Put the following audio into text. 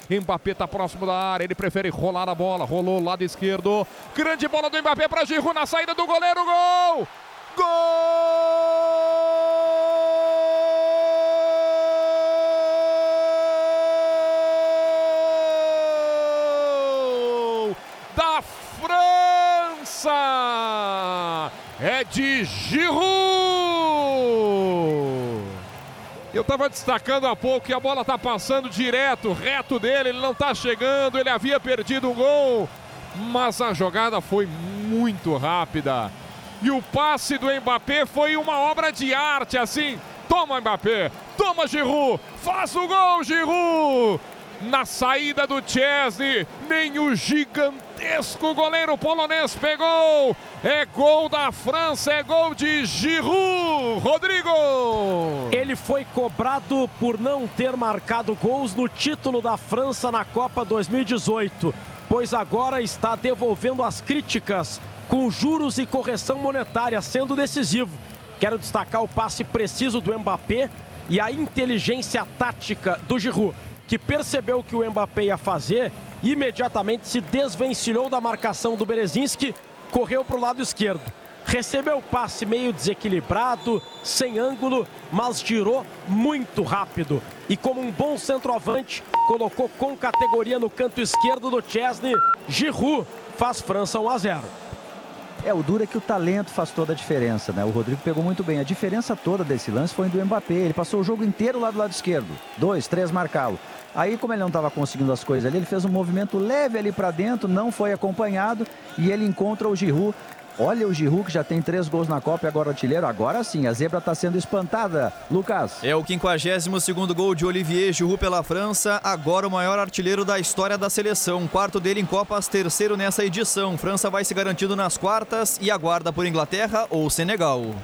Mbappé tá próximo da área, ele prefere rolar a bola, rolou lado esquerdo. Grande bola do Mbappé para Giroud na saída do goleiro, gol! Gol da França! É de Giroud! Eu estava destacando há pouco que a bola está passando direto, reto dele, ele não está chegando, ele havia perdido um gol, mas a jogada foi muito rápida. E o passe do Mbappé foi uma obra de arte, assim, toma Mbappé, toma Giroud, faz o gol Giroud! Na saída do Szczesny, nem o gigantesco goleiro polonês pegou. É gol da França, é gol de Giroud. Rodrigo! Ele foi cobrado por não ter marcado gols no título da França na Copa 2018, pois agora está devolvendo as críticas com juros e correção monetária, sendo decisivo. Quero destacar o passe preciso do Mbappé e a inteligência tática do Giroud, que percebeu o que o Mbappé ia fazer, imediatamente se desvencilhou da marcação do Berezinski, correu para o lado esquerdo. Recebeu o passe meio desequilibrado, sem ângulo, mas girou muito rápido. E como um bom centroavante, colocou com categoria no canto esquerdo do Szczesny. Giroud faz França 1-0. O duro é que o talento faz toda a diferença, né? O Rodrigo pegou muito bem. A diferença toda desse lance foi do Mbappé. Ele passou o jogo inteiro lá do lado esquerdo. 2, 3 marcá-lo. Aí, como ele não estava conseguindo as coisas ali, ele fez um movimento leve ali para dentro, não foi acompanhado e ele encontra o Giroud. Olha o Giroud, que já tem 3 gols na Copa e agora artilheiro. Agora sim, a zebra está sendo espantada. Lucas. É o 52º gol de Olivier Giroud pela França. Agora o maior artilheiro da história da seleção. 4º dele em Copas, 3º nessa edição. França vai se garantindo nas quartas e aguarda por Inglaterra ou Senegal.